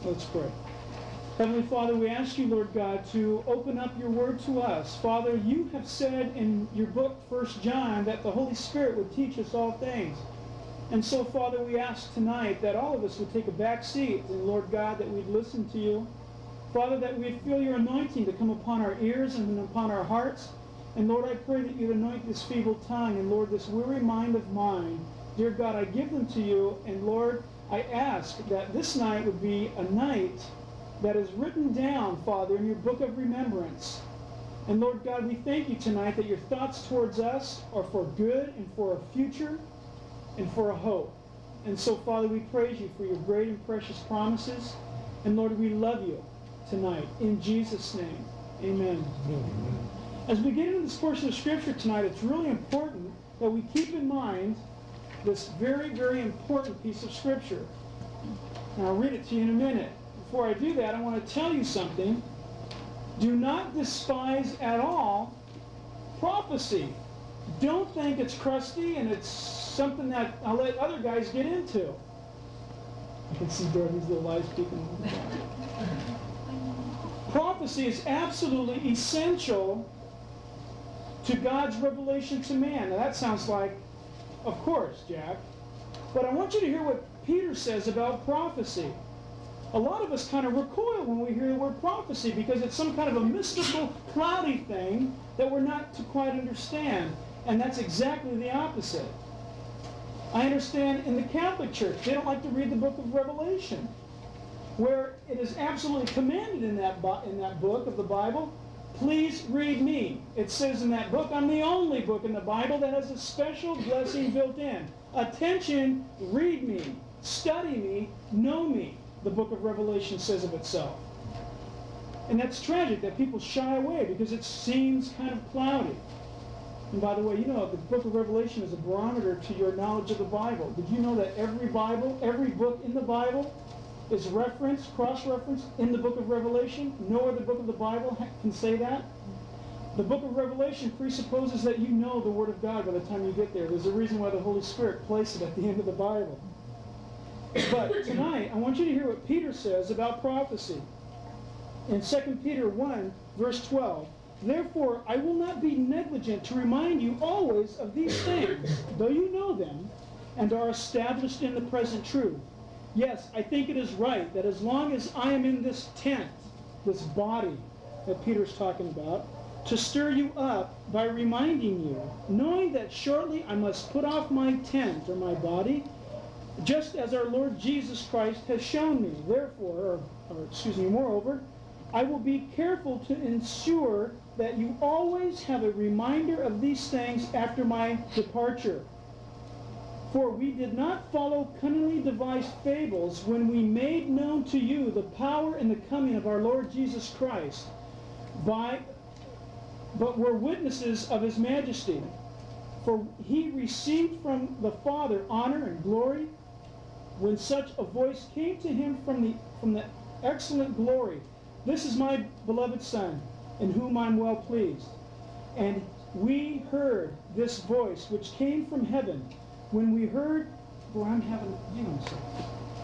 Let's pray. Heavenly Father, we ask you, Lord God, to open up your word to us. Father, you have said in your book, 1 John, that the Holy Spirit would teach us all things. And so, Father, we ask tonight that all of us would take a back seat, and Lord God, that we'd listen to you. Father, that we'd feel your anointing to come upon our ears and upon our hearts. And Lord, I pray that you'd anoint this feeble tongue, and Lord, this weary mind of mine. Dear God, I give them to you, and Lord, I ask that this night would be a night that is written down, Father, in your book of remembrance. And Lord God, we thank you tonight that your thoughts towards us are for good and for a future and for a hope. And so, Father, we praise you for your great and precious promises. And Lord, we love you tonight. In Jesus' name, amen. As we get into this portion of Scripture tonight, it's really important that we keep in mind this very, very important piece of Scripture. And I'll read it to you in a minute. Before I do that, I want to tell you something. Do not despise at all prophecy. Don't think it's crusty and it's something that I'll let other guys get into. I can see Dorothy's little eyes peeking. Prophecy is absolutely essential to God's revelation to man. Now that sounds like, of course, Jack. But I want you to hear what Peter says about prophecy. A lot of us kind of recoil when we hear the word prophecy because it's some kind of a mystical, cloudy thing that we're not to quite understand. And that's exactly the opposite. I understand in the Catholic Church, they don't like to read the book of Revelation, where it is absolutely commanded in that book of the Bible, please read me. It says in that book, I'm the only book in the Bible that has a special blessing built in. Attention, read me, study me, know me, the book of Revelation says of itself. And that's tragic that people shy away because it seems kind of cloudy. And by the way, you know the book of Revelation is a barometer to your knowledge of the Bible. Did you know that every book in the Bible is referenced, cross-referenced in the book of Revelation? No other book of the Bible can say that. The book of Revelation presupposes that you know the Word of God by the time you get there. There's a reason why the Holy Spirit placed it at the end of the Bible. But tonight, I want you to hear what Peter says about prophecy. In 2 Peter 1, verse 12, therefore, I will not be negligent to remind you always of these things, though you know them, and are established in the present truth. Yes, I think it is right that as long as I am in this tent, this body that Peter's talking about, to stir you up by reminding you, knowing that shortly I must put off my tent or my body, just as our Lord Jesus Christ has shown me. Therefore, moreover, I will be careful to ensure that you always have a reminder of these things after my departure. For we did not follow cunningly devised fables when we made known to you the power and the coming of our Lord Jesus Christ, but were witnesses of his majesty. For he received from the Father honor and glory when such a voice came to him from the excellent glory. This is my beloved Son, in whom I am well pleased. And we heard this voice which came from heaven. When we heard, hang on a second.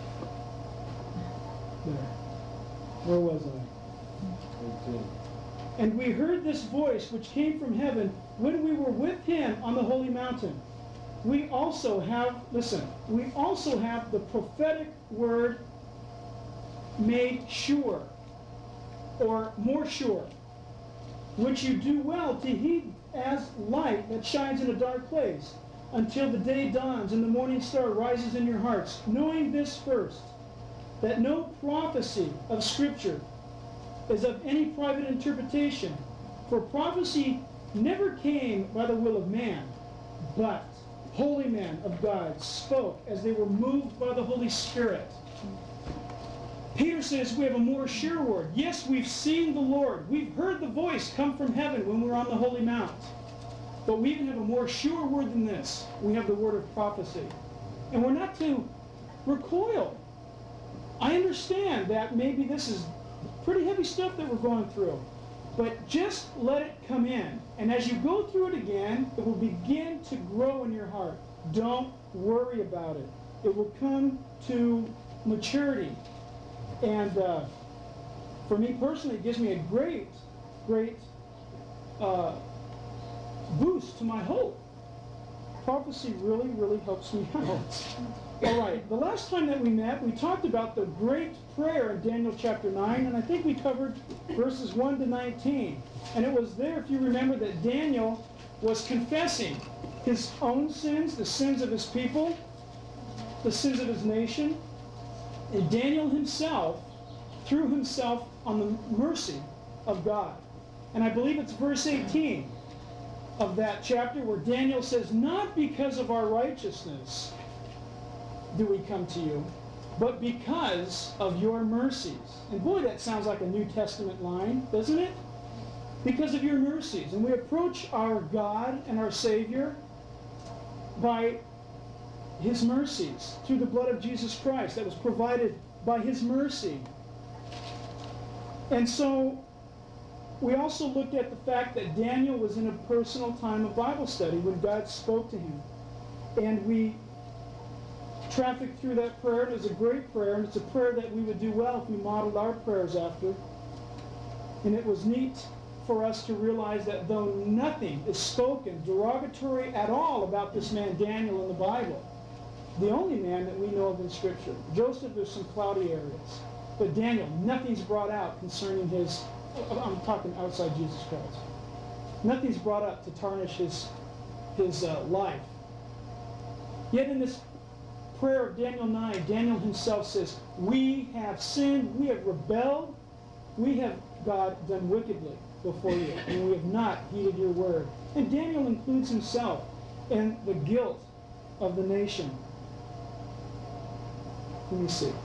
There. Where was I? Okay. And we heard this voice which came from heaven when we were with him on the holy mountain. We also have the prophetic word made sure, or more sure, which you do well to heed as light that shines in a dark place, until the day dawns and the morning star rises in your hearts, knowing this first, that no prophecy of Scripture is of any private interpretation. For prophecy never came by the will of man, but holy men of God spoke as they were moved by the Holy Spirit. Peter says we have a more sure word. Yes, we've seen the Lord. We've heard the voice come from heaven when we were on the holy mount. But we even have a more sure word than this. We have the word of prophecy. And we're not to recoil. I understand that maybe this is pretty heavy stuff that we're going through. But just let it come in. And as you go through it again, it will begin to grow in your heart. Don't worry about it. It will come to maturity. And for me personally, it gives me a great boost to my hope. Prophecy really, really helps me out. All right, the last time that we met, we talked about the great prayer in Daniel chapter 9, and I think we covered verses 1 to 19. And it was there, if you remember, that Daniel was confessing his own sins, the sins of his people, the sins of his nation. And Daniel himself threw himself on the mercy of God. And I believe it's verse 18 of that chapter where Daniel says, "Not because of our righteousness do we come to you, but because of your mercies." And boy, that sounds like a New Testament line, doesn't it? Because of your mercies. And we approach our God and our Savior by his mercies, through the blood of Jesus Christ that was provided by his mercy. And so we also looked at the fact that Daniel was in a personal time of Bible study when God spoke to him. And we trafficked through that prayer. It was a great prayer, and it's a prayer that we would do well if we modeled our prayers after. And it was neat for us to realize that though nothing is spoken derogatory at all about this man Daniel in the Bible, the only man that we know of in Scripture. Joseph, there's some cloudy areas. But Daniel, nothing's brought out concerning his, I'm talking outside Jesus Christ. Nothing's brought up to tarnish his life. Yet in this prayer of Daniel 9, Daniel himself says, "We have sinned, we have rebelled, we have, God, done wickedly before you, and we have not heeded your word." And Daniel includes himself in the guilt of the nation. Let me see.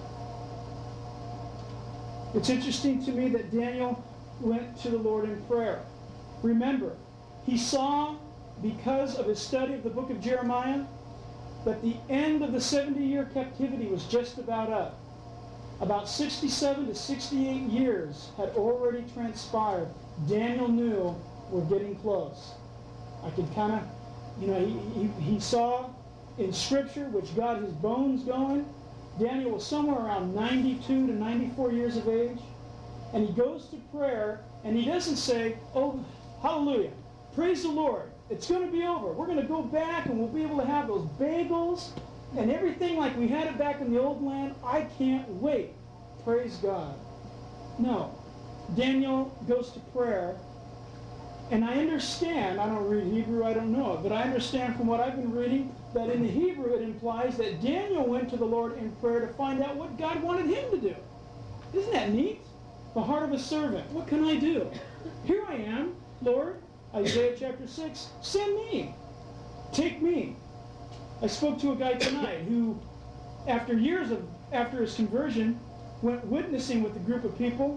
It's interesting to me that Daniel went to the Lord in prayer. Remember, he saw, because of his study of the book of Jeremiah, that the end of the 70-year captivity was just about up. About 67 to 68 years had already transpired. Daniel knew we're getting close. I could kind of, he saw in Scripture, which got his bones going. Daniel was somewhere around 92 to 94 years of age. And he goes to prayer, and he doesn't say, "Oh, hallelujah, praise the Lord, it's going to be over. We're going to go back and we'll be able to have those bagels and everything like we had it back in the old land. I can't wait. Praise God." No. Daniel goes to prayer, and I understand, I don't read Hebrew, I don't know it, but I understand from what I've been reading that in the Hebrew it implies that Daniel went to the Lord in prayer to find out what God wanted him to do. Isn't that neat? The heart of a servant. What can I do? Here I am, Lord. Isaiah chapter 6. Send me. Take me. I spoke to a guy tonight who, after his conversion, went witnessing with a group of people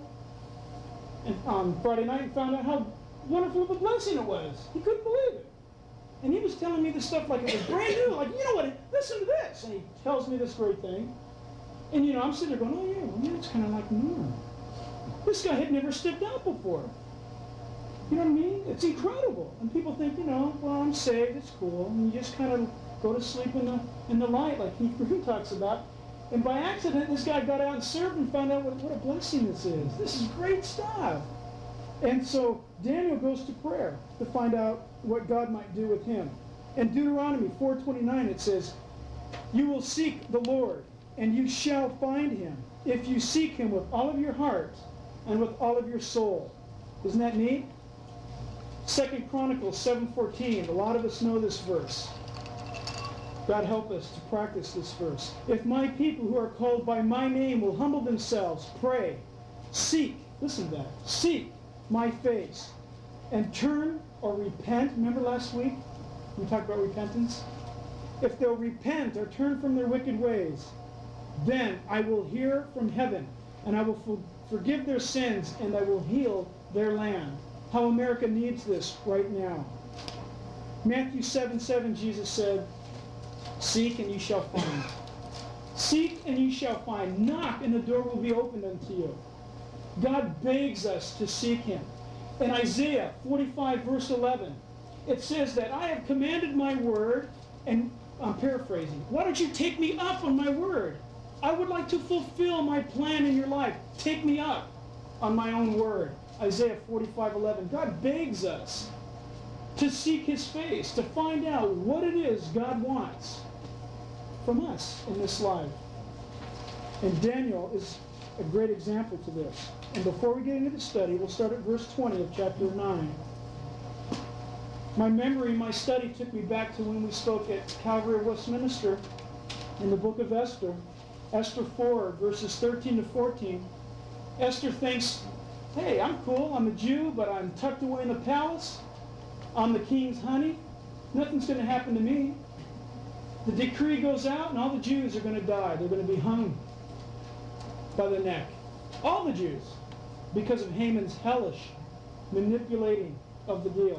on Friday night and found out how wonderful of a blessing it was. He couldn't believe it. And he was telling me this stuff like it was brand new. Like, you know what, listen to this. And he tells me this great thing. And, I'm sitting there going, oh, yeah, it's kind of like, this guy had never stepped out before. You know what I mean? It's incredible. And people think, well, I'm saved, it's cool. And you just kind of go to sleep in the light, like Hebrew talks about. And by accident, this guy got out and served and found out what a blessing this is. This is great stuff. And so Daniel goes to prayer to find out what God might do with him. In Deuteronomy 4:29 it says, "You will seek the Lord, and you shall find him, if you seek him with all of your heart and with all of your soul." Isn't that neat? 2 Chronicles 7:14. A lot of us know this verse. God help us to practice this verse. "If my people who are called by my name will humble themselves, pray, seek," listen to that, "seek my face, and turn," or repent. Remember last week we talked about repentance? "If they'll repent or turn from their wicked ways, then I will hear from heaven, and I will forgive their sins, and I will heal their land." How America needs this right now. Matthew 7:7, Jesus said, "Seek and you shall find. Seek and you shall find. Knock and the door will be opened unto you." God begs us to seek him. In Isaiah 45 verse 11, it says that I have commanded my word, and I'm paraphrasing, why don't you take me up on my word? I would like to fulfill my plan in your life. Take me up on my own word. Isaiah 45:11. God begs us to seek his face, to find out what it is God wants from us in this life. And Daniel is a great example to this. And before we get into the study, we'll start at verse 20 of chapter 9. My memory, my study took me back to when we spoke at Calvary of Westminster in the book of Esther. Esther 4, verses 13 to 14. Esther thinks, hey, I'm cool. I'm a Jew, but I'm tucked away in the palace. I'm the king's honey. Nothing's going to happen to me. The decree goes out, and all the Jews are going to die. They're going to be hung by the neck. All the Jews, because of Haman's hellish manipulating of the deal.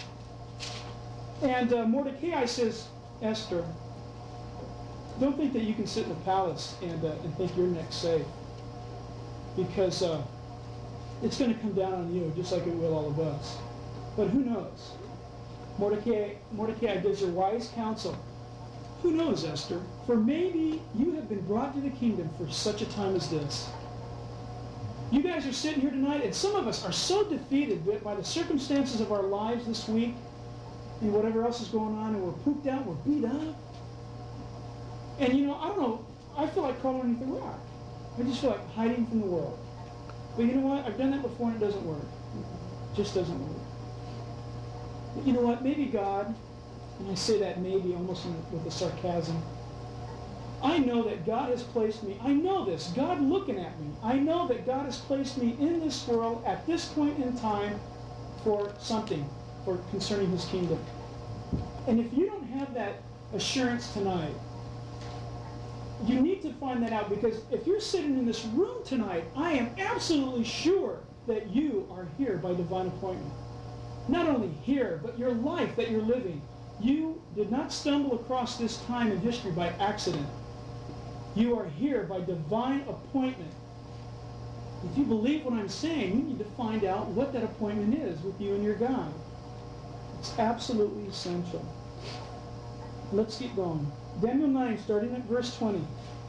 And Mordecai says, Esther, don't think that you can sit in the palace and think your neck's safe. Because it's going to come down on you, just like it will all of us. But who knows? Mordecai gives her wise counsel. Who knows, Esther? For maybe you have been brought to the kingdom for such a time as this. You guys are sitting here tonight, and some of us are so defeated by the circumstances of our lives this week and whatever else is going on, and we're pooped out, we're beat up. And I don't know, I feel like crawling underneath a rock. I just feel like hiding from the world. But you know what? I've done that before and it doesn't work. It just doesn't work. But you know what? Maybe God, and I say that maybe almost with a sarcasm, I know that God has placed me, I know this, God looking at me, I know that God has placed me in this world at this point in time for something, for concerning his kingdom. And if you don't have that assurance tonight, you need to find that out, because if you're sitting in this room tonight, I am absolutely sure that you are here by divine appointment. Not only here, but your life that you're living. You did not stumble across this time in history by accident. You are here by divine appointment. If you believe what I'm saying, you need to find out what that appointment is with you and your God. It's absolutely essential. Let's keep going. Daniel 9, starting at verse 20.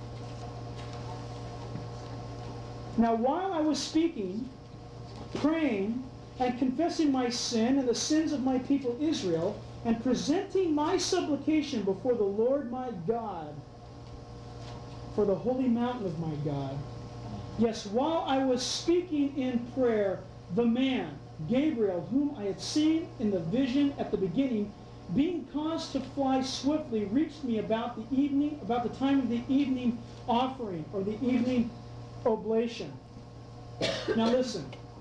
Now while I was speaking, praying, and confessing my sin and the sins of my people Israel, and presenting my supplication before the Lord my God, for the holy mountain of my God. Yes, while I was speaking in prayer, the man, Gabriel, whom I had seen in the vision at the beginning, being caused to fly swiftly, reached me about the time of the evening offering, or the evening oblation. Now listen,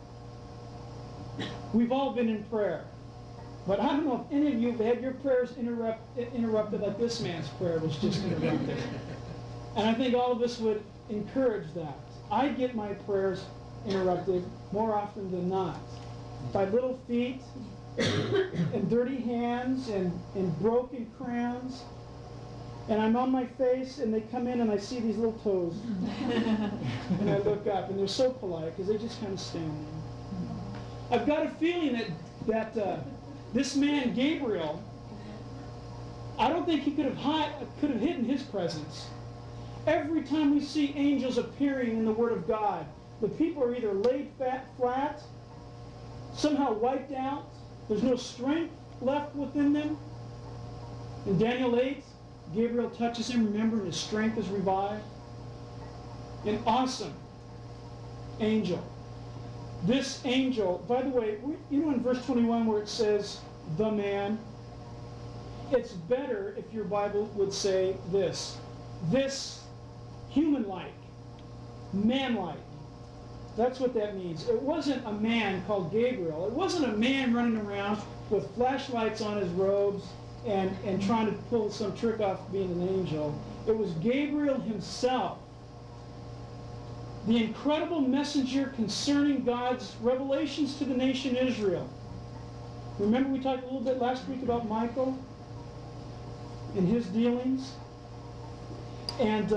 we've all been in prayer, but I don't know if any of you have had your prayers interrupted like this man's prayer was just interrupted. And I think all of us would encourage that. I get my prayers interrupted more often than not by little feet and dirty hands and broken crowns. And I'm on my face, and they come in, and I see these little toes. And I look up, and they're so polite, because they just kind of stand there. I've got a feeling that this man, Gabriel, I don't think he could have hidden his presence. Every time we see angels appearing in the Word of God, the people are either laid flat, somehow wiped out, there's no strength left within them. In Daniel 8, Gabriel touches him, remember, and his strength is revived. An awesome angel. This angel, by the way, in verse 21 where it says, the man, it's better if your Bible would say this human-like, man-like. That's what that means. It wasn't a man called Gabriel. It wasn't a man running around with flashlights on his robes and trying to pull some trick off being an angel. It was Gabriel himself, the incredible messenger concerning God's revelations to the nation Israel. Remember we talked a little bit last week about Michael and his dealings? And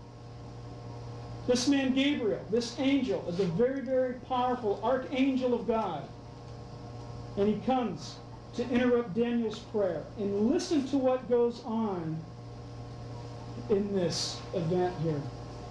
this man Gabriel, this angel, is a very, very powerful archangel of God. And he comes to interrupt Daniel's prayer. And listen to what goes on in this event here.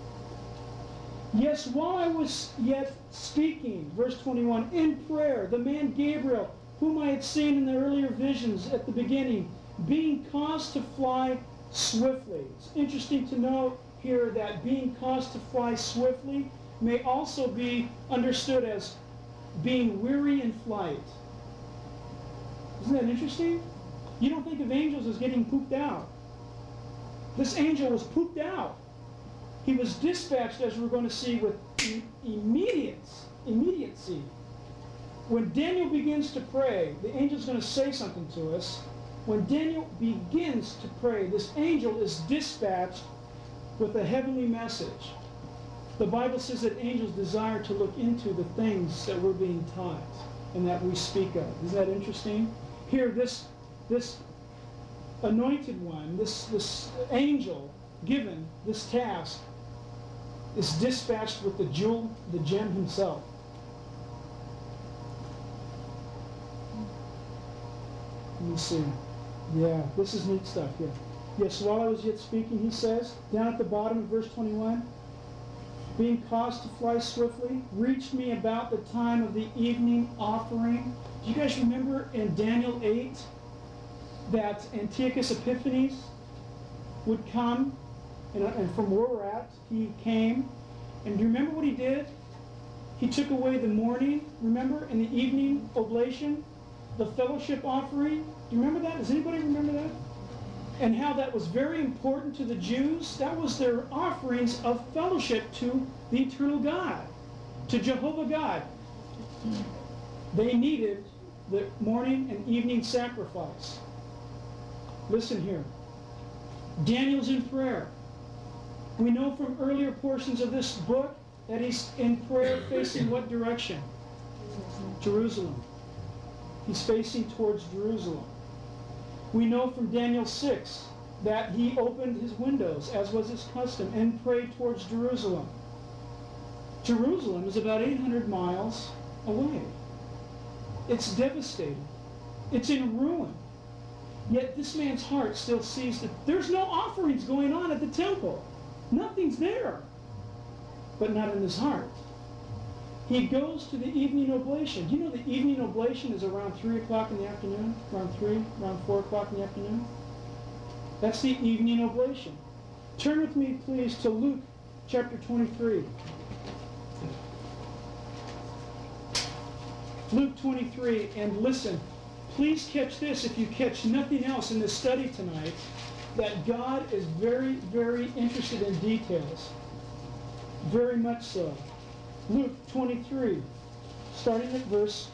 Yes, while I was yet speaking, verse 21, in prayer, the man Gabriel, whom I had seen in the earlier visions at the beginning, being caused to fly swiftly. It's interesting to note here that being caused to fly swiftly may also be understood as being weary in flight. Isn't that interesting? You don't think of angels as getting pooped out. This angel was pooped out. He was dispatched, as we're going to see, with immediacy. When Daniel begins to pray, the angel's going to say something to us. When Daniel begins to pray, this angel is dispatched with a heavenly message. The Bible says that angels desire to look into the things that we're being taught and that we speak of. Isn't that interesting? Here, this anointed one, this angel given this task, is dispatched with the jewel, the gem himself. Let me see. Yeah, this is neat stuff here. Yes, while I was yet speaking, he says, down at the bottom of verse 21, being caused to fly swiftly, reached me about the time of the evening offering. Do you guys remember in Daniel 8 that Antiochus Epiphanes would come, and from where we're at, he came. And do you remember what he did? He took away the morning, remember, and the evening oblation, the fellowship offering. Do you remember that? Does anybody remember that? And how that was very important to the Jews. That was their offerings of fellowship to the eternal God, to Jehovah God. They needed the morning and evening sacrifice. Listen here. Daniel's in prayer. We know from earlier portions of this book that he's in prayer facing what direction? Jerusalem. He's facing towards Jerusalem. We know from Daniel 6 that he opened his windows, as was his custom, and prayed towards Jerusalem. Jerusalem is about 800 miles away. It's devastated. It's in ruin. Yet this man's heart still sees that there's no offerings going on at the temple. Nothing's there. But not in his heart. He goes to the evening oblation. Do you know the evening oblation is around 3 o'clock in the afternoon? Around 4 o'clock in the afternoon? That's the evening oblation. Turn with me, please, to Luke chapter 23. Luke 23, and listen. Please catch this if you catch nothing else in this study tonight, that God is very, very interested in details. Very much so. Luke 23, starting at verse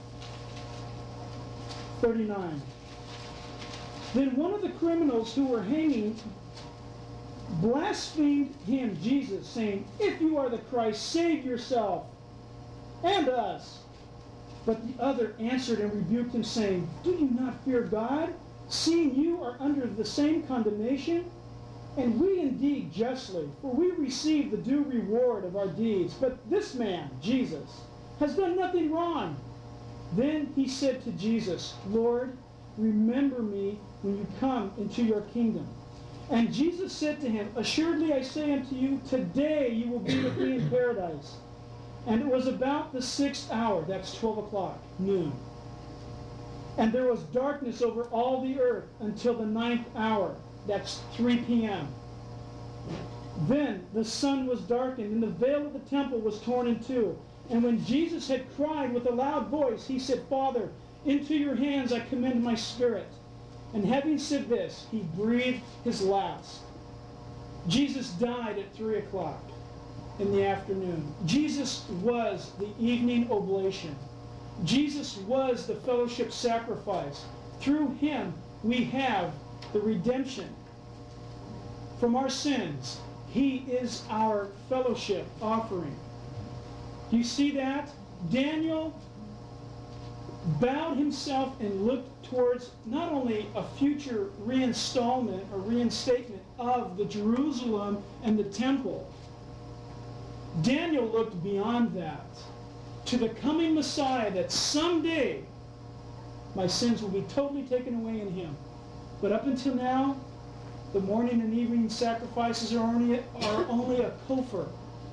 39. Then one of the criminals who were hanging blasphemed him, Jesus, saying, "If you are the Christ, save yourself and us." But the other answered and rebuked him, saying, "Do you not fear God, seeing you are under the same condemnation? And we indeed justly, for we receive the due reward of our deeds. But this man, Jesus, has done nothing wrong." Then he said to Jesus, "Lord, remember me when you come into your kingdom." And Jesus said to him, "Assuredly I say unto you, today you will be with me in paradise." And it was about the 6th hour, that's 12 o'clock, noon. And there was darkness over all the earth until the 9th hour. That's 3 p.m. Then the sun was darkened, and the veil of the temple was torn in two. And when Jesus had cried with a loud voice, he said, "Father, into your hands I commend my spirit." And having said this, he breathed his last. Jesus died at 3 o'clock in the afternoon. Jesus was the evening oblation. Jesus was the fellowship sacrifice. Through him we have the redemption from our sins. He is our fellowship offering. Do you see that? Daniel bowed himself and looked towards not only a future reinstallment or reinstatement of the Jerusalem and the temple. Daniel looked beyond that to the coming Messiah, that someday my sins will be totally taken away in him. But up until now, the morning and evening sacrifices are only a kofar,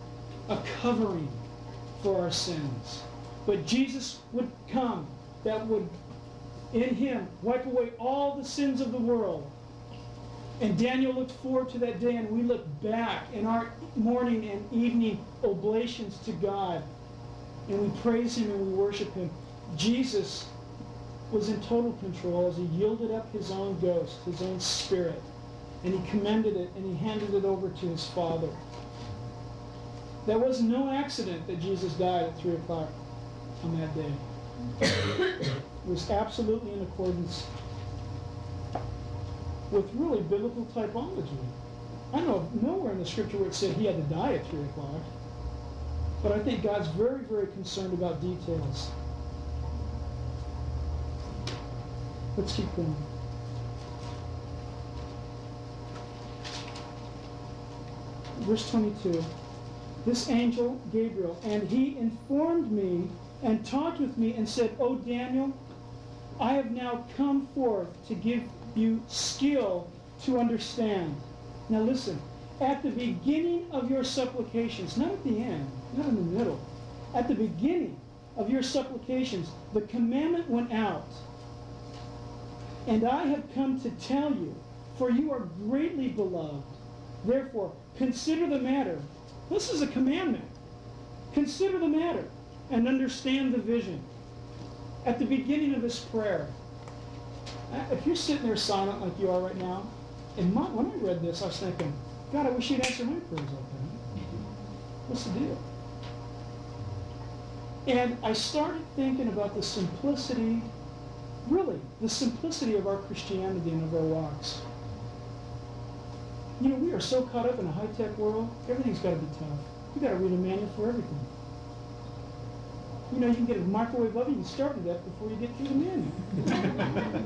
a covering for our sins. But Jesus would come that would, in him, wipe away all the sins of the world. And Daniel looked forward to that day, and we look back in our morning and evening oblations to God. And we praise him and we worship him. Jesus was in total control as he yielded up his own ghost, his own spirit. And he commended it and he handed it over to his Father. That was no accident that Jesus died at 3 o'clock on that day. It was absolutely in accordance with really biblical typology. I know of nowhere in the scripture where it said he had to die at 3 o'clock. But I think God's very, very concerned about details. Let's keep going. Verse 22. This angel, Gabriel, and he informed me and talked with me and said, O Daniel, I have now come forth to give you skill to understand. Now listen, at the beginning of your supplications, not at the end, not in the middle, at the beginning of your supplications, the commandment went out. And I have come to tell you, for you are greatly beloved. Therefore, consider the matter. This is a commandment. Consider the matter and understand the vision. At the beginning of this prayer, if you're sitting there silent like you are right now, and when I read this, I was thinking, God, I wish you'd answer my prayers like that. What's the deal? And I started thinking about the simplicity, really, the simplicity of our Christianity and of our walks. You know, we are so caught up in a high-tech world, everything's got to be tough. You've got to read a manual for everything. You know, you can get a microwave oven, you can start with that before you get through the manual.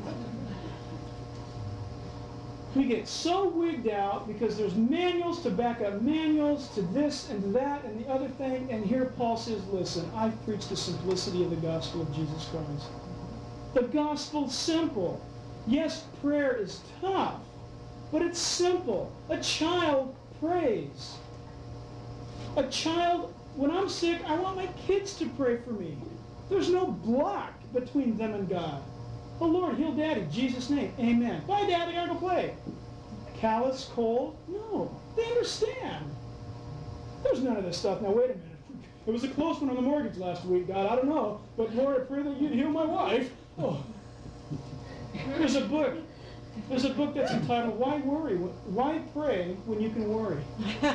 We get so wigged out because there's manuals to back up manuals to this and to that and the other thing, and here Paul says, listen, I've preached the simplicity of the gospel of Jesus Christ. The gospel's simple. Yes, prayer is tough, but it's simple. A child prays. A child, when I'm sick, I want my kids to pray for me. There's no block between them and God. Oh, Lord, heal Daddy, Jesus' name, amen. Bye, Daddy, I gotta go play. Callous, cold? No, they understand. There's none of this stuff. Now, wait a minute. It was a close one on the mortgage last week, God, I don't know. But Lord, I pray that you'd heal my wife. Oh. There's a book that's entitled, Why Worry? Why Pray When You Can Worry?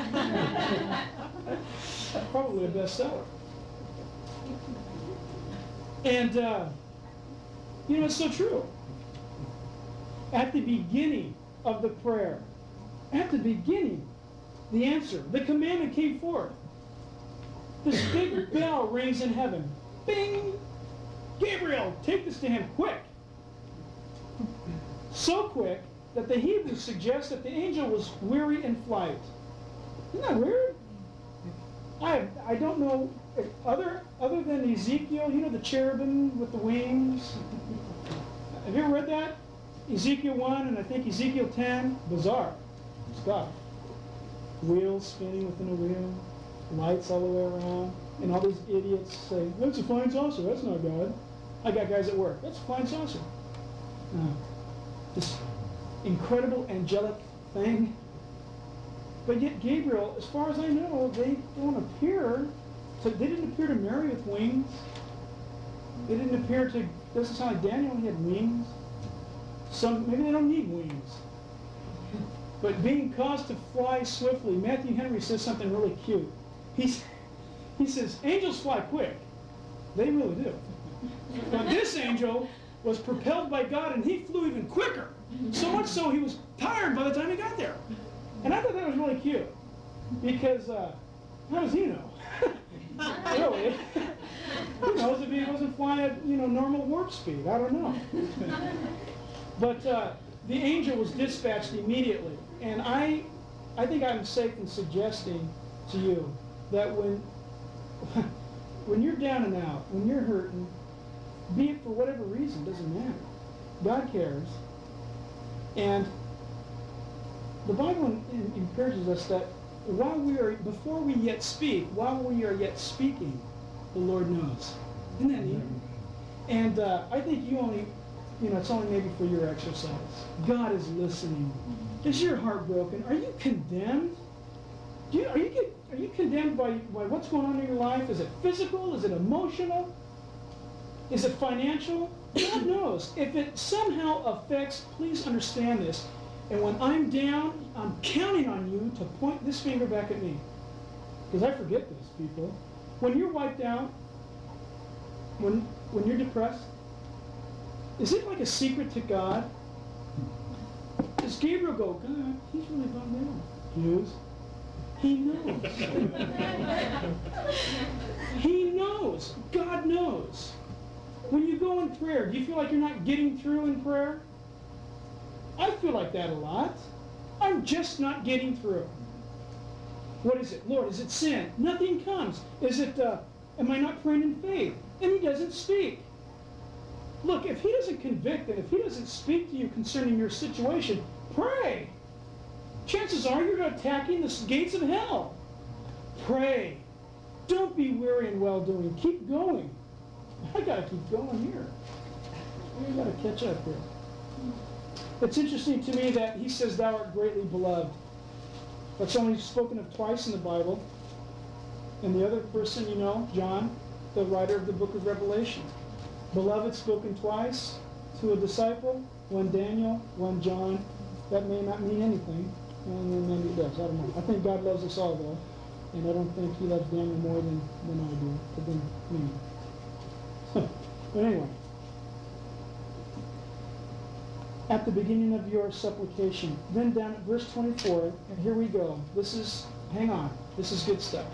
Probably a bestseller. And, you know, it's so true. At the beginning of the prayer, at the beginning, the answer, the commandment came forth. This big bell rings in heaven. Bing! Gabriel, take this to him quick. So quick that the Hebrews suggest that the angel was weary in flight. Isn't that weird? I don't know, other than Ezekiel, you know the cherubim with the wings? Have you ever read that? Ezekiel 1 and I think Ezekiel 10, bizarre stuff. Wheels spinning within a wheel, lights all the way around, and all these idiots say, that's a flying saucer, that's not God. I got guys at work, that's a flying saucer. This incredible angelic thing. But yet Gabriel, as far as I know, they didn't appear to Mary with wings. They didn't appear to, doesn't sound like Daniel, he had wings. Maybe they don't need wings. But being caused to fly swiftly, Matthew Henry says something really cute. He says, angels fly quick. They really do. But this angel was propelled by God and he flew even quicker. So much so he was tired by the time he got there. And I thought that was really cute. Because, how does he know? Really? Who knows if he wasn't flying at, normal warp speed? I don't know. But the angel was dispatched immediately. And I think I'm safe in suggesting to you that when you're down and out, when you're hurting, be it for whatever reason, doesn't matter. God cares. And the Bible encourages us that before we yet speak, while we are yet speaking, the Lord knows. Isn't that neat? And I think you only, it's only maybe for your exercise. God is listening. Is your heart broken? Are you condemned? Are you condemned by what's going on in your life? Is it physical? Is it emotional? Is it financial? God knows. If it somehow affects, please understand this. And when I'm down, I'm counting on you to point this finger back at me. Because I forget this, people. When you're wiped out, when you're depressed, is it like a secret to God? Does Gabriel go, God, he's really bummed out? Yes. He knows. He knows. God knows. When you go in prayer, do you feel like you're not getting through in prayer? I feel like that a lot. I'm just not getting through. What is it? Lord, is it sin? Nothing comes. Is it, am I not praying in faith? And he doesn't speak. Look, if he doesn't convict and if he doesn't speak to you concerning your situation, pray. Chances are you're attacking the gates of hell. Pray. Don't be weary in well-doing. Keep going. I got to keep going here. I got to catch up here. It's interesting to me that he says, thou art greatly beloved. That's only spoken of twice in the Bible. And the other person, John, the writer of the book of Revelation. Beloved spoken twice to a disciple, one Daniel, one John. That may not mean anything, and then maybe it does. I don't know. I think God loves us all, though, and I don't think he loves Daniel more than I do, but then me. But anyway, at the beginning of your supplication, then down at verse 24, and here we go. Hang on, this is good stuff.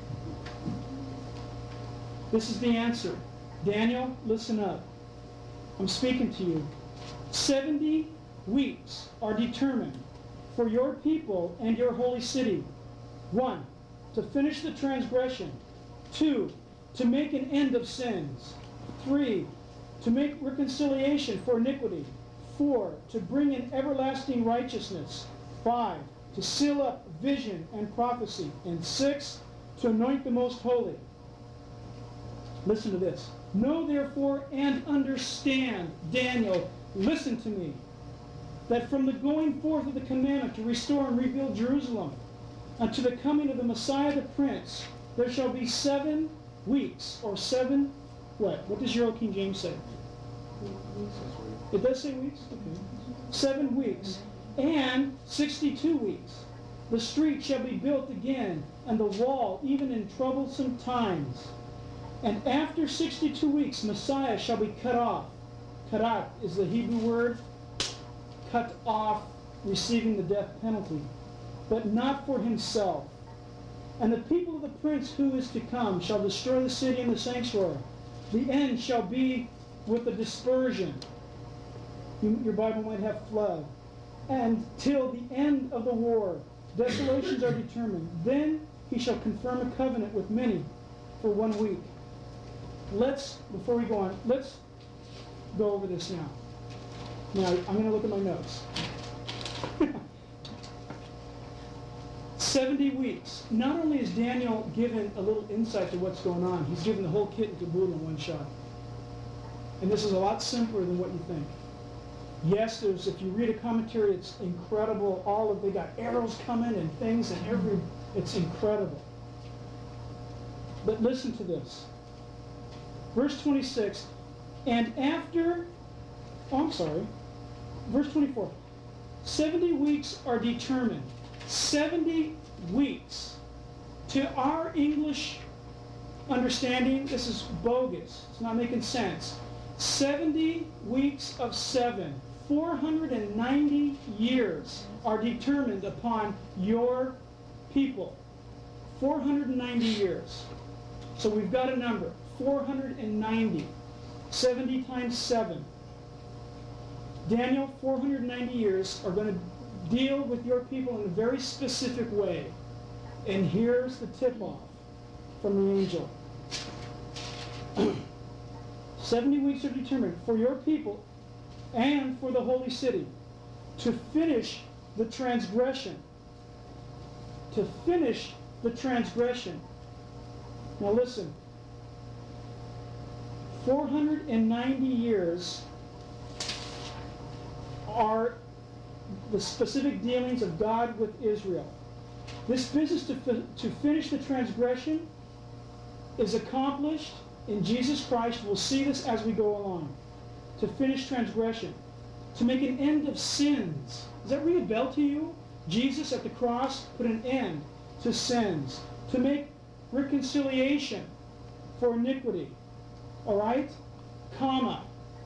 This is the answer. Daniel, listen up. I'm speaking to you. 70 weeks are determined for your people and your holy city. 1, to finish the transgression. 2, to make an end of sins. 3, to make reconciliation for iniquity. 4, to bring in everlasting righteousness. 5, to seal up vision and prophecy. And 6, to anoint the most holy. Listen to this. Know therefore and understand, Daniel, listen to me, that from the going forth of the commandment to restore and rebuild Jerusalem unto the coming of the Messiah the Prince, there shall be 7 weeks, or 7, what? What does your old King James say? It does say weeks? Okay. 7 weeks, and 62 weeks. The street shall be built again, and the wall even in troublesome times. And after 62 weeks, Messiah shall be cut off. Karat is the Hebrew word, cut off, receiving the death penalty, but not for himself. And the people of the prince who is to come shall destroy the city and the sanctuary. The end shall be with the dispersion. Your Bible might have flood. And till the end of the war, desolations are determined. Then he shall confirm a covenant with many for 1 week. Before we go on, let's go over this now. Now, I'm going to look at my notes. 70 weeks. Not only is Daniel given a little insight to what's going on, he's given the whole kit and caboodle in one shot. And this is a lot simpler than what you think. Yes, if you read a commentary, it's incredible. They got arrows coming and things, and it's incredible. But listen to this. Verse 26, verse 24. 70 weeks are determined. 70 weeks. To our English understanding, this is bogus. It's not making sense. 70 weeks of 7, 490 years are determined upon your people. 490 years. So we've got a number. 490. 70 times 7. Daniel, 490 years are going to deal with your people in a very specific way. And here's the tip-off from the angel. 70 weeks are determined for your people and for the holy city to finish the transgression. to finish the transgression. Now listen, 490 years are the specific dealings of God with Israel. This business to finish the transgression is accomplished in Jesus Christ. We'll see this as we go along. To finish transgression. To make an end of sins. Does that ring a bell to you? Jesus at the cross put an end to sins. To make reconciliation for iniquity. All right? Comma.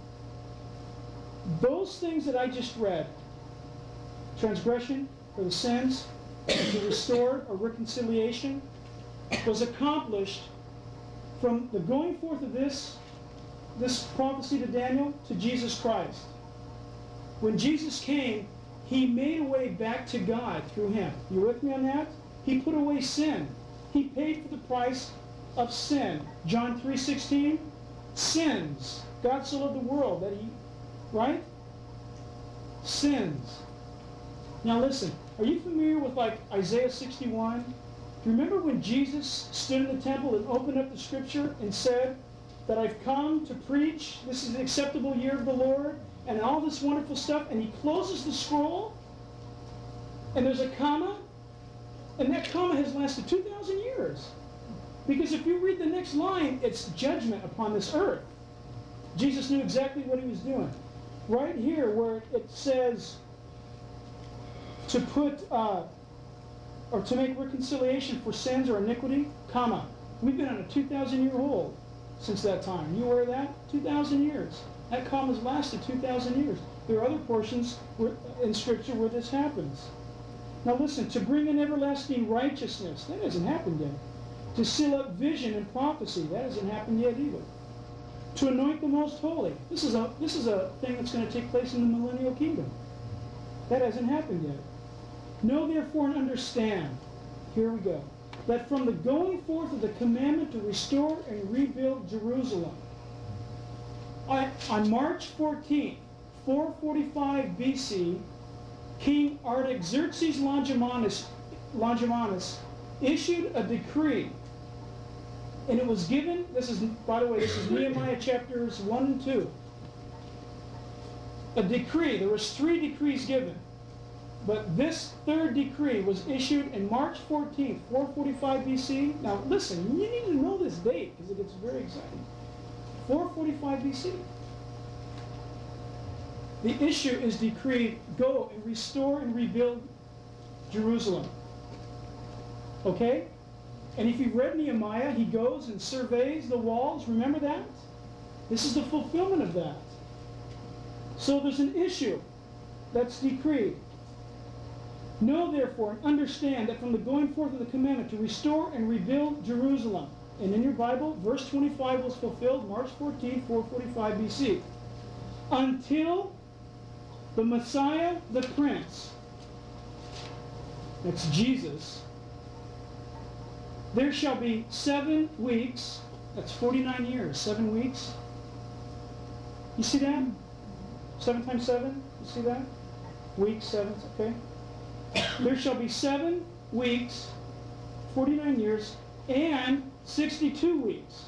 Those things that I just read, transgression for the sins, to restore a reconciliation, was accomplished from the going forth of this prophecy to Daniel to Jesus Christ. When Jesus came, he made a way back to God through him. You with me on that? He put away sin. He paid for the price of sin. John 3:16, sins. God so loved the world that he, right? Sins. Now listen, are you familiar with like Isaiah 61? Do you remember when Jesus stood in the temple and opened up the scripture and said that I've come to preach, this is the acceptable year of the Lord, and all this wonderful stuff, and he closes the scroll, and there's a comma, and that comma has lasted 2,000 years. Because if you read the next line, it's judgment upon this earth. Jesus knew exactly what he was doing. Right here where it says to put, or to make reconciliation for sins or iniquity, comma. We've been on a 2,000-year hold since that time. You aware of that? 2,000 years. That comma has lasted 2,000 years. There are other portions in Scripture where this happens. Now listen, to bring in everlasting righteousness, that hasn't happened yet. To seal up vision and prophecy, that hasn't happened yet either. To anoint the most holy, this is a thing that's going to take place in the millennial kingdom. That hasn't happened yet. Know therefore and understand, here we go, that from the going forth of the commandment to restore and rebuild Jerusalem, on March 14th, 445 BC, King Artaxerxes Longimanus issued a decree, and it was given, this is, by the way, this is Nehemiah chapters 1 and 2. A decree, there was 3 decrees given, but this 3rd decree was issued in March 14th, 445 BC. Now listen, you need to know this date because it gets very exciting. 445 BC. The issue is decreed, go and restore and rebuild Jerusalem. Okay? And if you've read Nehemiah, he goes and surveys the walls. Remember that? This is the fulfillment of that. So there's an issue that's decreed. Know therefore and understand that from the going forth of the commandment to restore and rebuild Jerusalem. And in your Bible, verse 25 was fulfilled March 14, 445 BC. Until the Messiah, the Prince, that's Jesus, there shall be 7 weeks, that's 49 years, 7 weeks. You see that? 7 times 7, you see that? Weeks, 7, okay? There shall be 7 weeks, 49 years, and 62 weeks,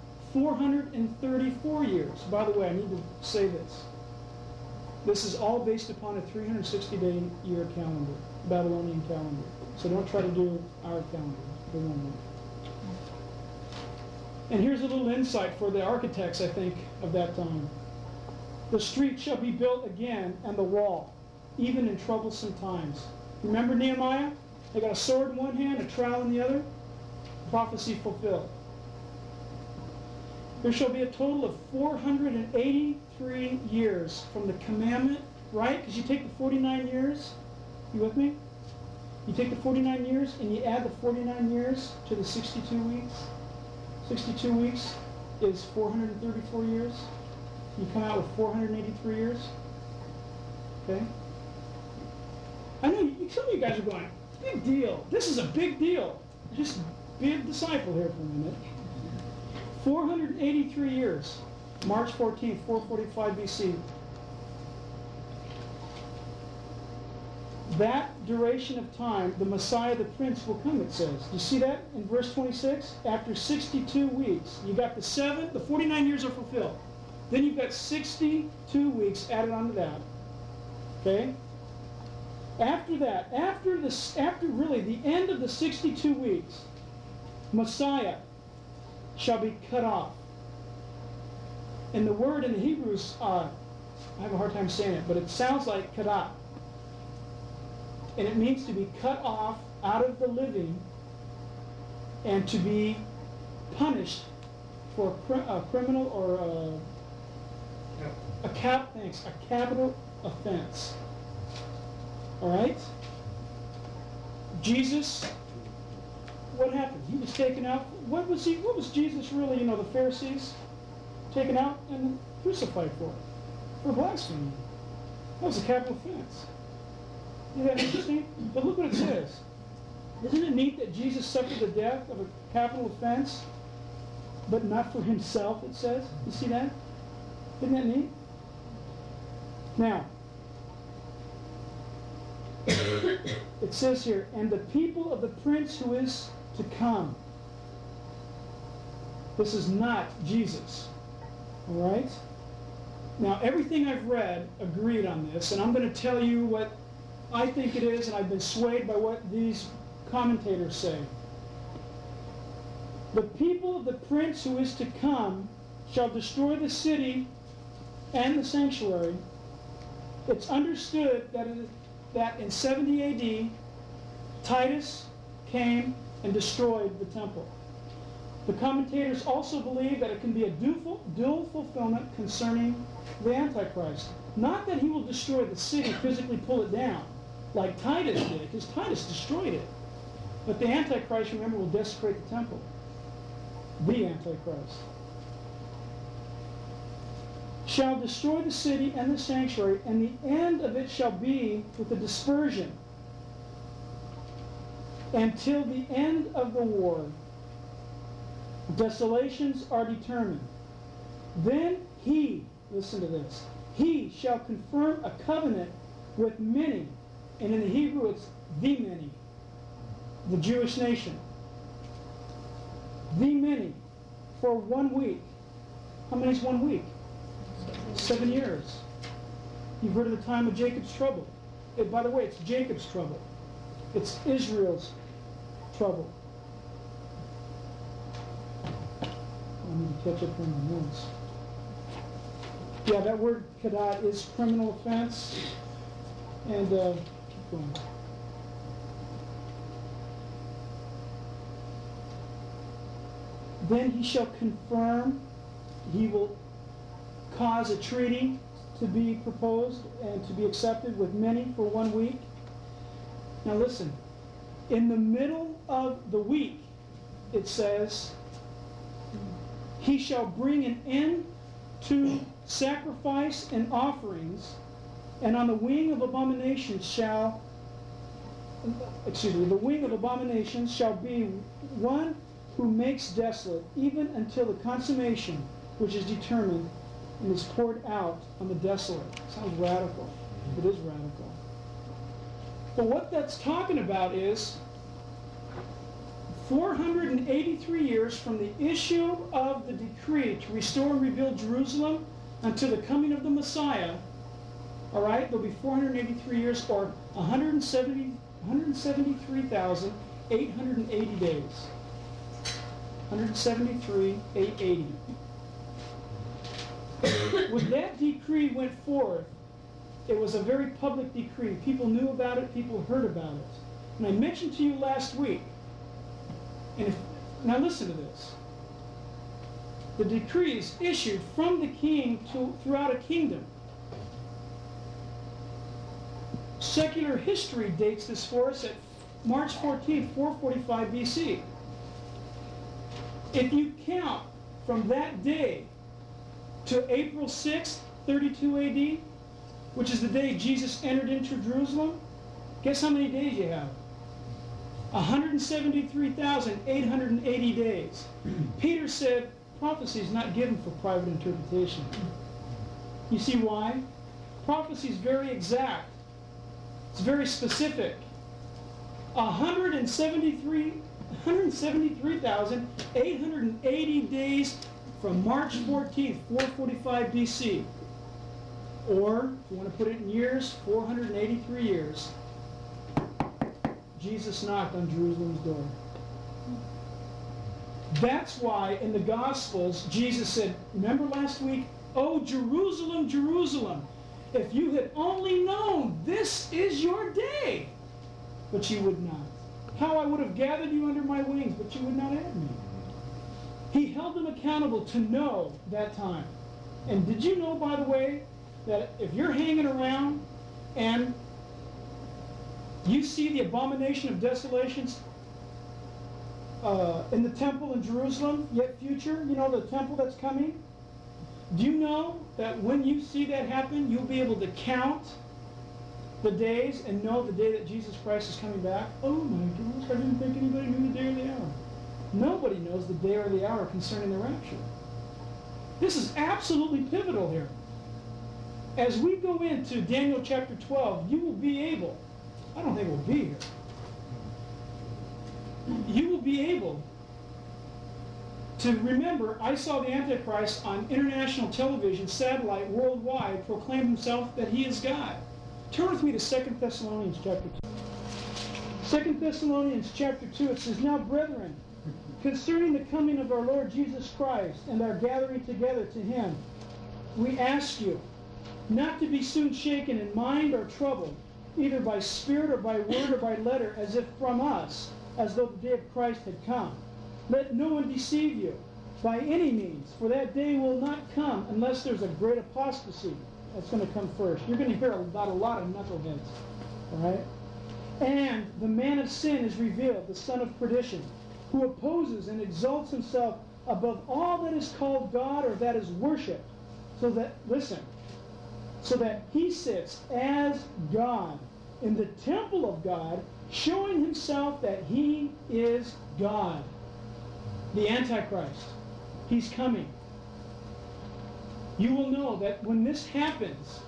434 years. By the way, I need to say this. This is all based upon a 360-day year calendar, Babylonian calendar. So don't try to do our calendar. The one. And here's a little insight for the architects, I think, of that time. The street shall be built again, and the wall, even in troublesome times. Remember Nehemiah? They got a sword in one hand, a trowel in the other. Prophecy fulfilled. There shall be a total of 483 years from the commandment, right? Because you take the 49 years, you with me? You take the 49 years and you add the 49 years to the 62 weeks. 62 weeks is 434 years. You come out with 483 years. Okay? I know some of you guys are going, big deal. This is a big deal. Just be a disciple here for a minute. 483 years. March 14th, 445 BC. that duration of time, the Messiah, the Prince, will come, it says. Do you see that in verse 26? After 62 weeks. You got the 49 years are fulfilled. Then you've got 62 weeks added onto that. Okay? After that, after really the end of the 62 weeks, Messiah shall be cut off. And the word in the Hebrews, I have a hard time saying it, but it sounds like kadat. And it means to be cut off out of the living and to be punished for a criminal or a capital offense. All right? Jesus, what happened? He was taken out. What was Jesus really, the Pharisees taken out and crucified for blasphemy. That was a capital offense. Isn't that interesting? But look what it says. Isn't it neat that Jesus suffered the death of a capital offense, but not for himself, it says? You see that? Isn't that neat? Now, it says here, and the people of the prince who is to come. This is not Jesus. All right? Now, everything I've read agreed on this, and I'm going to tell you what I think it is, and I've been swayed by what these commentators say. The people of the prince who is to come shall destroy the city and the sanctuary. It's understood that in 70 A.D., Titus came and destroyed the temple. The commentators also believe that it can be a dual fulfillment concerning the Antichrist. Not that he will destroy the city, physically pull it down, like Titus did, because Titus destroyed it. But the Antichrist, remember, will desecrate the temple. The Antichrist shall destroy the city and the sanctuary, and the end of it shall be with the dispersion until the end of the war. Desolations are determined. Then he, listen to this, he shall confirm a covenant with many, and in the Hebrew it's the many, the Jewish nation. The many, for 1 week. How many is 1 week? 7 years. You've heard of the time of Jacob's trouble. By the way, it's Jacob's trouble. It's Israel's trouble. I need to catch up on my notes. Yeah, that word kadat is criminal offense. And keep going. Then he shall confirm, he will cause a treaty to be proposed and to be accepted with many for 1 week. Now listen, in the middle of the week, it says, he shall bring an end to sacrifice and offerings, and on the wing of abominations shall, the wing of abominations shall be one who makes desolate, even until the consummation which is determined and is poured out on the desolate. Sounds radical. It is radical. But what that's talking about is 483 years from the issue of the decree to restore and rebuild Jerusalem until the coming of the Messiah. All right, there'll be 483 years, or 173,880 days. 173,880. When that decree went forth, it was a very public decree. People knew about it. People heard about it. And I mentioned to you last week, and now listen to this. The decree is issued from the king throughout a kingdom. Secular history dates this for us at March 14th, 445 BC. If you count from that day to April 6th, 32 AD, which is the day Jesus entered into Jerusalem, guess how many days you have? 173,880 days. Peter said prophecy is not given for private interpretation. You see why? Prophecy is very exact. It's very specific. 173,880 days from March 14th, 445 BC. Or, if you want to put it in years, 483 years. Jesus knocked on Jerusalem's door. That's why in the Gospels, Jesus said, remember last week, "Oh, Jerusalem, Jerusalem, if you had only known this is your day." But you would not. "How I would have gathered you under my wings, but you would not have me." He held them accountable to know that time. And did you know, by the way, that if you're hanging around and you see the abomination of desolations in the temple in Jerusalem, yet future, you know, the temple that's coming? Do you know that when you see that happen, you'll be able to count the days and know the day that Jesus Christ is coming back? Oh my gosh, I didn't think anybody knew the day or the hour. Nobody knows the day or the hour concerning the rapture. This is absolutely pivotal here. As we go into Daniel chapter 12, you will be able, I don't think we'll be here, you will be able to remember, I saw the Antichrist on international television, satellite, worldwide, proclaim himself that he is God. Turn with me to 2 Thessalonians chapter 2. 2 Thessalonians chapter 2, it says, "Now, brethren, concerning the coming of our Lord Jesus Christ and our gathering together to him, we ask you not to be soon shaken in mind or troubled, either by spirit or by word or by letter, as if from us, as though the day of Christ had come. Let no one deceive you by any means, for that day will not come unless there's a great apostasy." That's going to come first. You're going to hear about a lot of knuckleheads. All right? "And the man of sin is revealed, the son of perdition, who opposes and exalts himself above all that is called God or that is worshipped, so that, listen, so that he sits as God in the temple of God, showing himself that he is God." The Antichrist. He's coming. You will know that when this happens,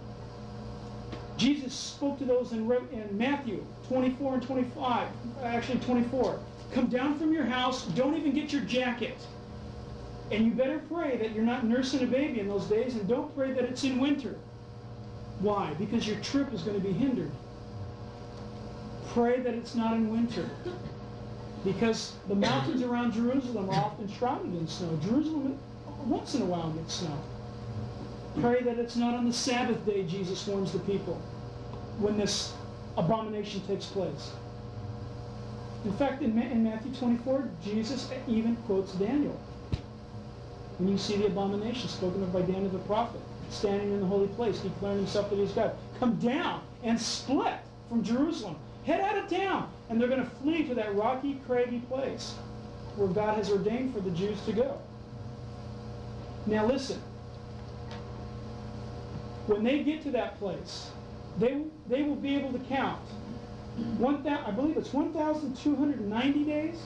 Jesus spoke to those in Matthew 24 and 25, actually 24. "Come down from your house, don't even get your jacket. And you better pray that you're not nursing a baby in those days, and don't pray that it's in winter." Why? Because your trip is going to be hindered. Pray that it's not in winter. Because the mountains around Jerusalem are often shrouded in snow. Jerusalem once in a while gets snow. Pray that it's not on the Sabbath day, Jesus warns the people, when this abomination takes place. In fact, in Matthew 24, Jesus even quotes Daniel. When you see the abomination spoken of by Daniel the prophet, standing in the holy place, declaring himself that he is God, come down and split from Jerusalem. Head out of town. And they're going to flee to that rocky, craggy place where God has ordained for the Jews to go. Now listen. When they get to that place, they will be able to count. I believe it's 1,290 days.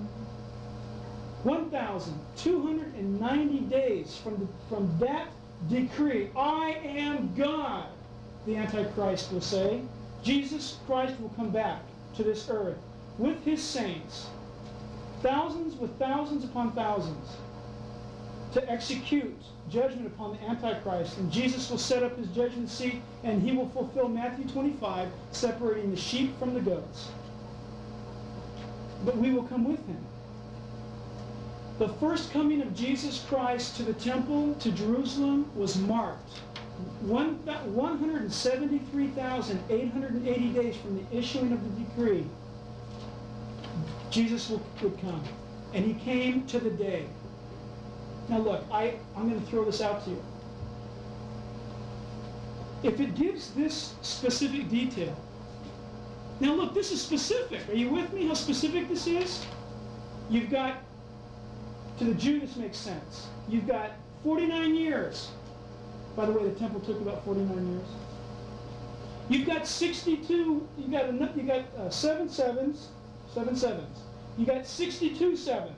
1,290 days from that decree. "I am God," the Antichrist will say. Jesus Christ will come back to this earth with his saints, thousands with thousands upon thousands, to execute judgment upon the Antichrist. And Jesus will set up his judgment seat, and he will fulfill Matthew 25, separating the sheep from the goats. But we will come with him. The first coming of Jesus Christ to the temple, to Jerusalem, was marked 173,880 days from the issuing of the decree. Jesus would come. And he came to the day. Now look, I'm going to throw this out to you. If it gives this specific detail, now look, this is specific. Are you with me how specific this is? You've got, to the Jew this makes sense, you've got 49 years. By the way, the temple took about 49 years. You've got 62, you got 7 sevens. You got 62 sevens.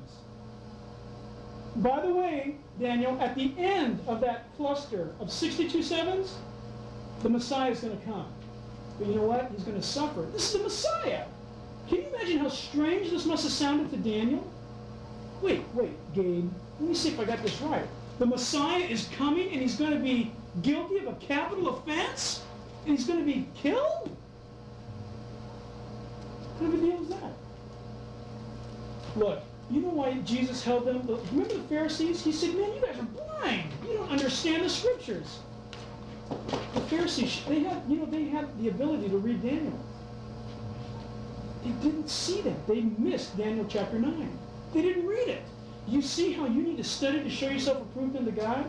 By the way, Daniel, at the end of that cluster of 62 sevens, the Messiah is going to come. But you know what? He's going to suffer. This is the Messiah. Can you imagine how strange this must have sounded to Daniel? Wait, Gabe. Let me see if I got this right. The Messiah is coming and he's going to be guilty of a capital offense? And he's going to be killed? What kind of a deal is that? Look, you know why Jesus held them? Remember the Pharisees? He said, man, you guys are blind. You don't understand the Scriptures. The Pharisees, they had the ability to read Daniel. They didn't see that. They missed Daniel chapter 9. They didn't read it. You see how you need to study to show yourself approved unto God?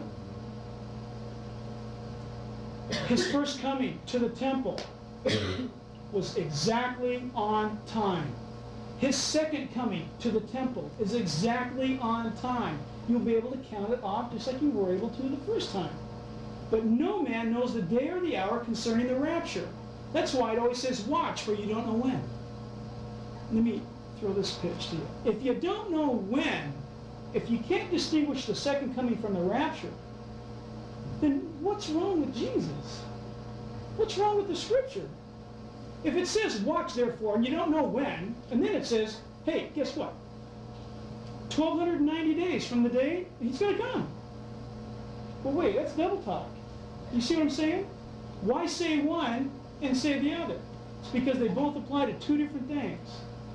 His first coming to the temple was exactly on time. His second coming to the temple is exactly on time. You'll be able to count it off just like you were able to the first time. But no man knows the day or the hour concerning the rapture. That's why it always says, watch, for you don't know when. Let me throw this pitch to you. If you don't know when, if you can't distinguish the second coming from the rapture, then what's wrong with Jesus? What's wrong with the Scripture? If it says, watch therefore, and you don't know when, and then it says, hey, guess what? 1,290 days from the day he's going to come. Well, wait, that's double talk. You see what I'm saying? Why say one and say the other? It's because they both apply to two different things.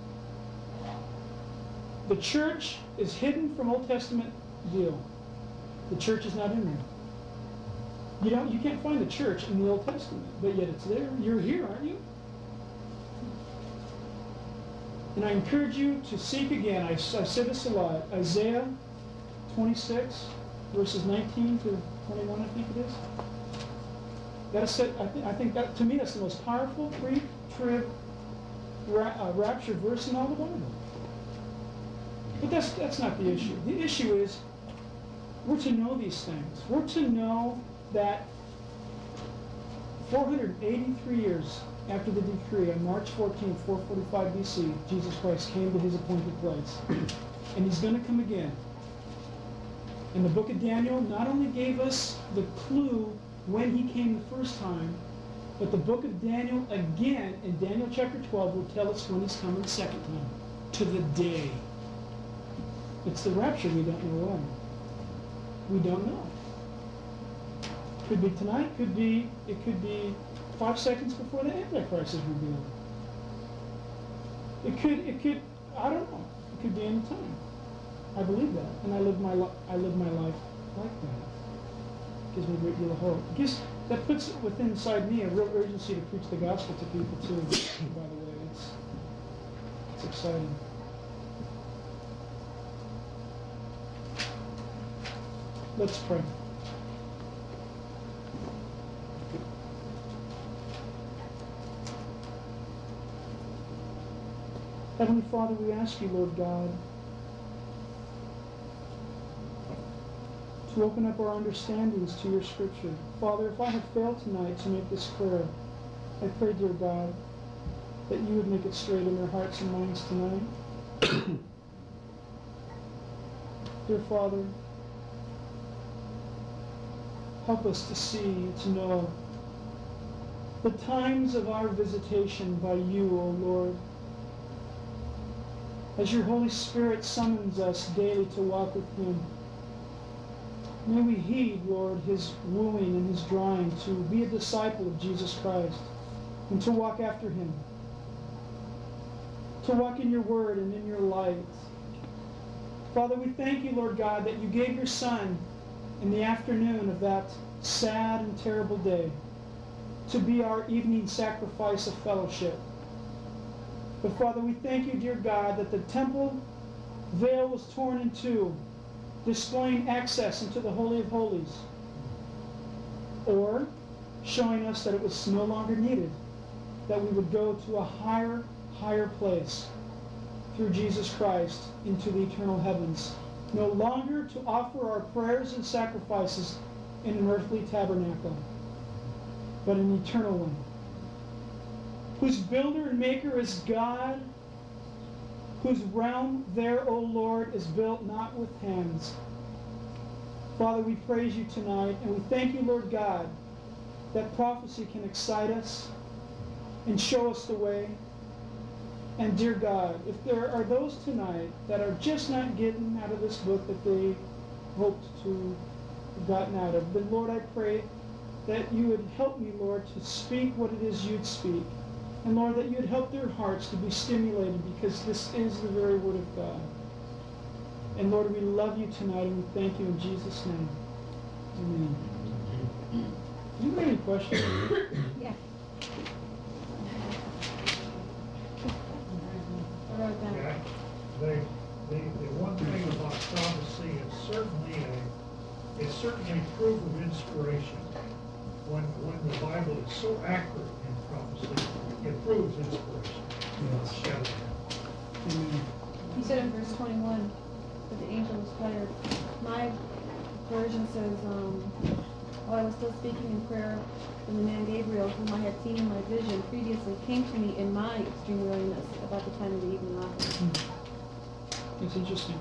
The church is hidden from Old Testament deal. The church is not in there. You can't find the church in the Old Testament, but yet it's there. You're here, aren't you? And I encourage you to seek again. I said this a lot. Isaiah 26, verses 19 to 21, I think it is. I think that, to me, that's the most powerful pre-trib rapture verse in all the Bible. But that's not the issue. The issue is we're to know these things. We're to know that 483 years after the decree, on March 14, 445 BC, Jesus Christ came to his appointed place. And he's going to come again. And the book of Daniel not only gave us the clue when he came the first time, but the book of Daniel again in Daniel chapter 12 will tell us when he's coming the second time, to the day. It's the rapture we don't know when. We don't know. Could be tonight, it could be 5 seconds before the Antichrist is revealed. It could, I don't know. It could be any time. I believe that, and I live my life like that. It gives me a great deal of hope. That puts within inside me a real urgency to preach the gospel to people too. By the way, it's exciting. Let's pray. Heavenly Father, we ask you, Lord God, to open up our understandings to your Scripture. Father, if I have failed tonight to make this clear, I pray, dear God, that you would make it straight in their hearts and minds tonight. Dear Father, help us to see, to know the times of our visitation by you, O Lord. As your Holy Spirit summons us daily to walk with him, may we heed, Lord, his wooing and his drawing to be a disciple of Jesus Christ and to walk after him, to walk in your word and in your light. Father, we thank you, Lord God, that you gave your Son in the afternoon of that sad and terrible day to be our evening sacrifice of fellowship. But Father, we thank you, dear God, that the temple veil was torn in two, displaying access into the Holy of Holies, or showing us that it was no longer needed, that we would go to a higher place through Jesus Christ into the eternal heavens, no longer to offer our prayers and sacrifices in an earthly tabernacle, but an eternal one, whose builder and maker is God, whose realm there, O Lord, is built not with hands. Father, we praise you tonight, and we thank you, Lord God, that prophecy can excite us, and show us the way. And dear God, if there are those tonight that are just not getting out of this book that they hoped to have gotten out of, then Lord, I pray that you would help me, Lord, to speak what it is you'd speak. And Lord, that you'd help their hearts to be stimulated, because this is the very word of God. And Lord, we love you tonight, and we thank you in Jesus' name. Amen. Do you have any questions? Yeah. Yeah, the one thing about prophecy is certainly proof of inspiration. When the Bible is so accurate in prophecy, it proves inspiration. Amen. He said in verse 21 that the angel was tired. My version says, while I was still speaking in prayer, when the man Gabriel, whom I had seen in my vision previously, came to me in my extreme weariness about the time of the evening offering. It's interesting.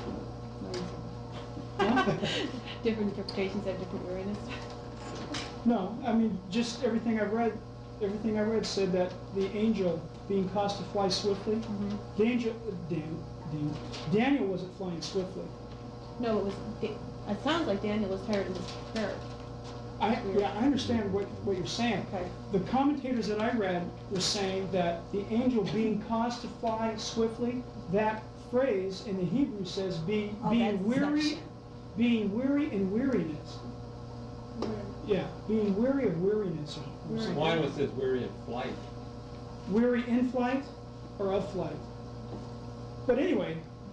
Different interpretations have different weariness. No, I mean, just everything I read said that the angel being caused to fly swiftly, the angel, Daniel wasn't flying swiftly. No, it sounds like Daniel was tired in his prayer. I understand what you're saying. Okay. The commentators that I read were saying that the angel being caused to fly swiftly, that phrase in the Hebrew says being weary in weariness. Yeah, being weary of weariness. Mine was says weary in flight. Weary in flight or of flight. But anyway,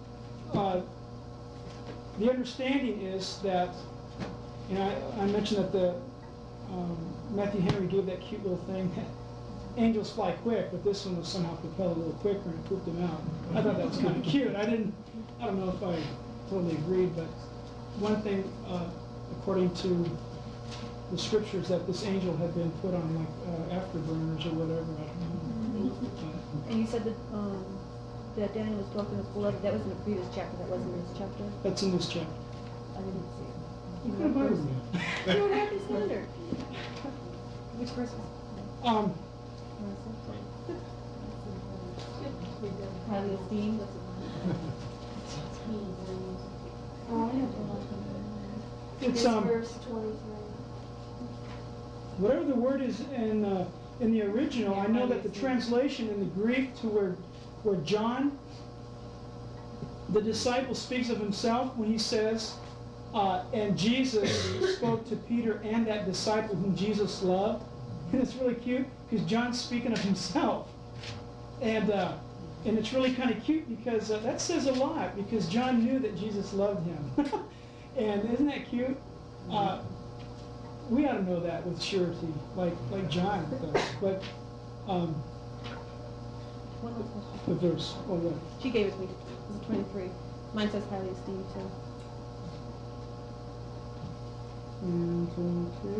the understanding is that, I mentioned that the Matthew Henry gave that cute little thing, angels fly quick, but this one was somehow propelled a little quicker and it pooped him out. I thought that was kind of cute. I don't know if I totally agreed, but one thing, according to the scriptures, that this angel had been put on like afterburners or whatever. I don't know. And you said that that Daniel was talking with beloved. That was in the previous chapter. That wasn't in this chapter. That's in this chapter. I didn't see it. You could have Bible me. You don't have to slander. Which verse was highly esteemed? It's verse 23. whatever the word is in the original. I know that the translation in the Greek to where John, the disciple, speaks of himself when he says, and Jesus spoke to Peter and that disciple whom Jesus loved. And it's really cute because John's speaking of himself. And it's really kind of cute because that says a lot, because John knew that Jesus loved him. And isn't that cute? We ought to know that with surety, like John does. But One more question. the verse, oh, what? She gave it to me. This is 23. Mine says highly esteemed too. And 23.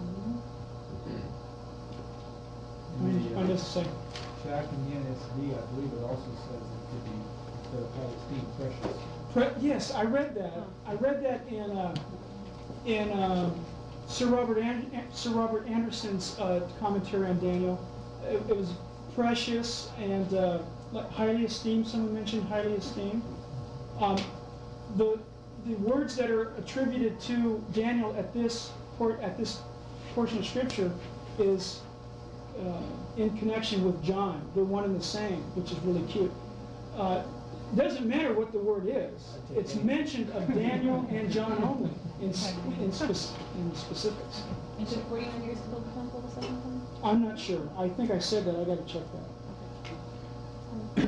I'm just saying. Back in the NSV, I believe it also says it could be, instead of highly esteemed, precious. Yes, I read that. I read that in Sir Robert Anderson's commentary on Daniel. It was precious and like highly esteemed. Someone mentioned highly esteemed. The words that are attributed to Daniel at this portion of Scripture is in connection with John. They're one and the same, which is really cute. Doesn't matter what the word is. It's mentioned of Daniel and John only in specifics. And took 49 years to build the temple the second time? I'm not sure. I think I said that. I got to check that.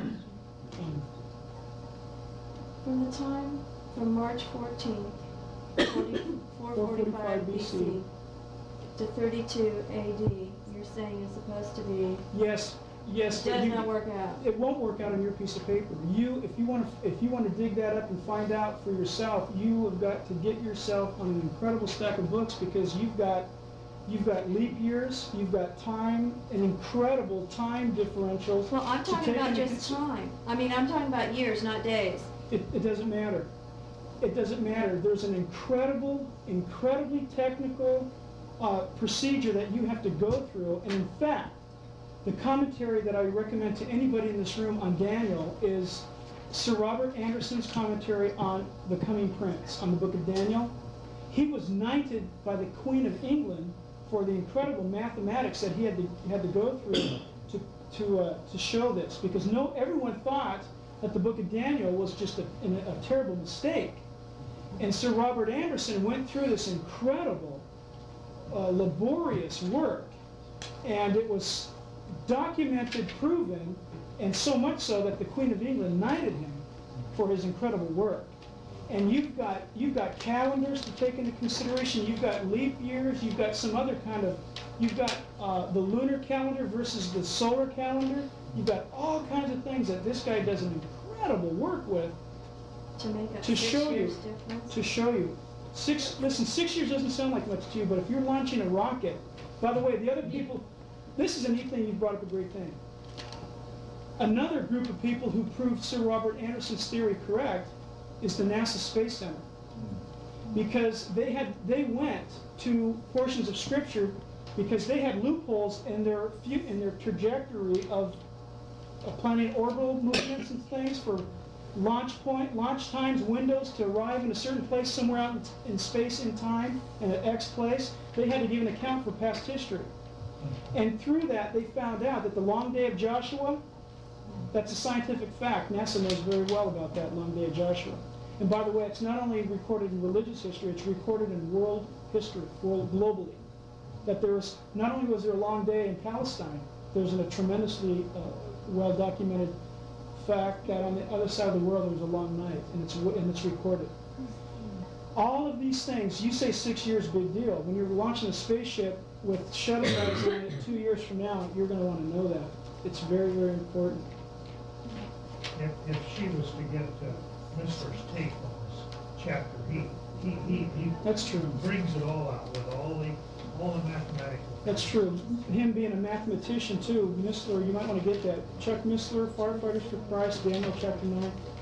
From the time from March 14th, 445 BC to 32 AD, you're saying is supposed to be. Yes. It does not work out. It won't work out on your piece of paper. If you want to dig that up and find out for yourself, you have got to get yourself on an incredible stack of books, because you've got leap years, you've got time, an incredible time differentials. Well, I'm talking about just time. I mean, I'm talking about years, not days. It doesn't matter. It doesn't matter. There's an incredibly technical procedure that you have to go through, and in fact, the commentary that I recommend to anybody in this room on Daniel is Sir Robert Anderson's commentary on The Coming Prince, on the book of Daniel. He was knighted by the Queen of England for the incredible mathematics that he had to go through to show this, because everyone thought that the book of Daniel was just a terrible mistake. And Sir Robert Anderson went through this incredible, laborious work, and it was documented, proven, and so much so that the Queen of England knighted him for his incredible work. And you've got calendars to take into consideration. You've got leap years. You've got some other kind of. You've got the lunar calendar versus the solar calendar. You've got all kinds of things that this guy does an incredible work with. To make up To 6 show you. years difference? To show you. 6 years doesn't sound like much to you, but if you're launching a rocket, by the way, the other people, this is a neat thing. You brought up a great thing. Another group of people who proved Sir Robert Anderson's theory correct is the NASA Space Center, because they went to portions of Scripture because they had loopholes in their trajectory of planning orbital movements and things for launch times, windows to arrive in a certain place somewhere out in space in time in an X place. They had to give an account for past history, and through that they found out that the long day of Joshua. That's a scientific fact. NASA knows very well about that long day of Joshua. And by the way, it's not only recorded in religious history, it's recorded in world history, globally. That not only was there a long day in Palestine, there's a tremendously well-documented fact that on the other side of the world there was a long night, and it's recorded. All of these things, you say 6 years, big deal. When you're launching a spaceship with shuttle guys in it 2 years from now, you're going to want to know that. It's very, very important. If she was to get Mr.'s take on this chapter, he That's true. brings it all out with all the mathematical. That's true. Him being a mathematician too, Missler, you might want to get that. Chuck Missler, Firefighters for Christ, Daniel chapter 9.